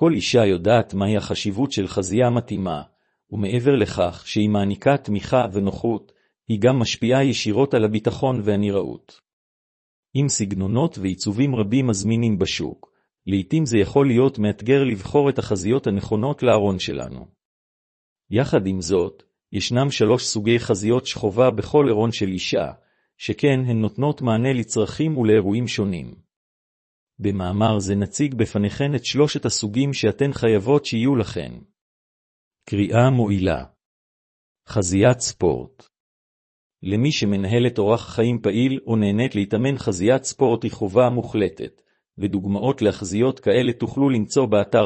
כל אישה יודעת מהי החשיבות של חזייה מתאימה, ומעבר לכך שהיא מעניקה תמיכה ונוחות, היא גם משפיעה ישירות על הביטחון והנראות. עם סגנונות ועיצובים רבים מזמינים בשוק, לעתים זה יכול להיות מאתגר לבחור את החזיות הנכונות לארון שלנו. יחד עם זאת, ישנם 3 סוגי חזיות שחובה בכל ארון של אישה, שכן הן נותנות מענה לצרכים ולאירועים שונים. במאמר זה נציג בפניכן את 3 הסוגים שאתן חייבות שיהיו לכן. קריאה מועילה. חזיית ספורט. למי שמנהלת אורח חיים פעיל או נהנית להתאמן, חזיית ספורט היא חובה מוחלטת, ודוגמאות לחזיות כאלה תוכלו למצוא באתר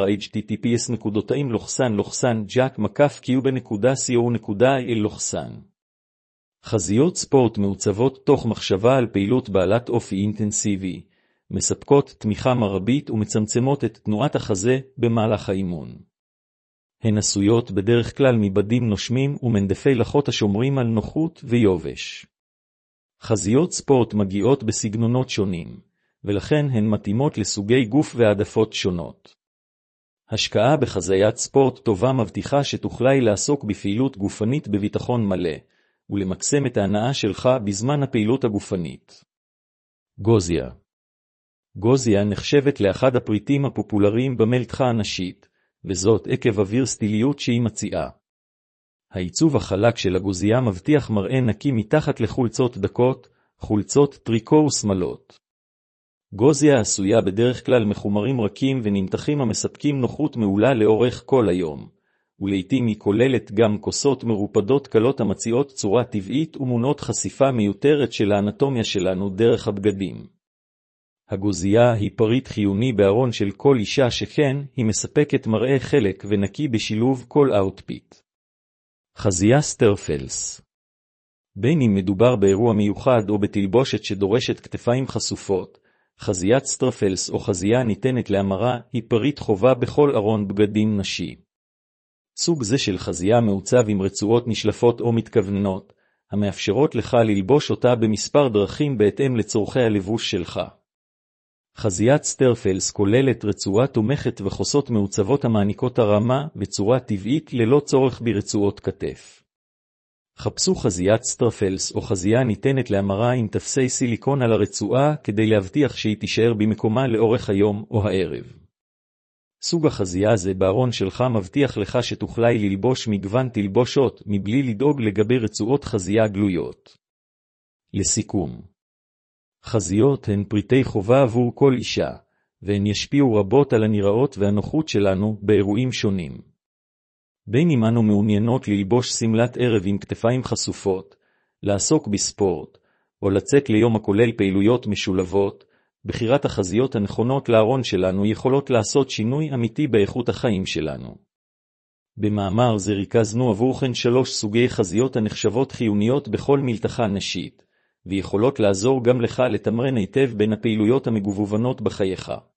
https://jack-cube.co.il. חזיות ספורט מעוצבות תוך מחשבה על פעילות בעלת אופי אינטנסיבי, מספקות תמיכה מרבית ומצמצמות את תנועת החזה במהלך האימון. הן עשויות בדרך כלל מבדים נושמים ומנדפי לחות השומרים על נוחות ויובש. חזיות ספורט מגיעות בסגנונות שונים, ולכן הן מתאימות לסוגי גוף והעדפות שונות. השקעה בחזיית ספורט טובה מבטיחה שתוכלי לעסוק בפעילות גופנית בביטחון מלא, ולמקסם את ההנאה שלך בזמן הפעילות הגופנית. גוזיה. גוזיה נחשבת לאחד הפריטים הפופולריים במלתחה הנשית, וזאת עקב הוורסטיליות שהיא מציעה. העיצוב החלק של הגוזיה מבטיח מראה נקי מתחת לחולצות דקות, חולצות טריקו ושמלות. גוזיה עשויה בדרך כלל מחומרים רכים ונמתחים המספקים נוחות מעולה לאורך כל היום, ולעיתים היא כוללת גם כוסות מרופדות קלות המציעות צורה טבעית ומונעות חשיפה מיותרת של האנטומיה שלנו דרך הבגדים. הגוזיה היא פריט חיוני בארון של כל אישה, שכן היא מספקת מראה חלק ונקי בשילוב כל אאוטפיט. חזייה סטרפלס. בין אם מדובר באירוע מיוחד או בתלבושת שדורשת כתפיים חשופות, חזיית סטרפלס או חזייה ניתנת להמרה היא פריט חובה בכל ארון בגדים נשי. סוג זה של חזייה מעוצב עם רצועות נשלפות או מתכווננות, המאפשרות לך ללבוש אותה במספר דרכים בהתאם לצורכי הלבוש שלך. חזיית סטרפלס כוללת רצועה תומכת וחוסות מעוצבות המעניקות הרמה וצורה טבעית ללא צורך ברצועות כתף. חפשו חזיית סטרפלס או חזייה ניתנת להמרה עם תפסי סיליקון על הרצועה כדי להבטיח שהיא תישאר במקומה לאורך היום או הערב. סוג החזייה הזה בארון שלך מבטיח לך שתוכלי ללבוש מגוון תלבושות מבלי לדאוג לגבי רצועות חזייה גלויות. לסיכום, חזיות הן פריטי חובה עבור כל אישה, והן ישפיעו רבות על הנראות והנוחות שלנו באירועים שונים. בין אם אנו מעוניינות ללבוש סמלת ערב עם כתפיים חשופות, לעסוק בספורט, או לצאת ליום הכולל פעילויות משולבות, בחירת החזיות הנכונות לארון שלנו יכולות לעשות שינוי אמיתי באיכות החיים שלנו. במאמר זה ריכזנו עבורכן 3 סוגי חזיות הנחשבות חיוניות בכל מלתחה נשית, ויכולות לעזור גם לך לתמרן היטב בין הפעילויות המגוונות בחייך.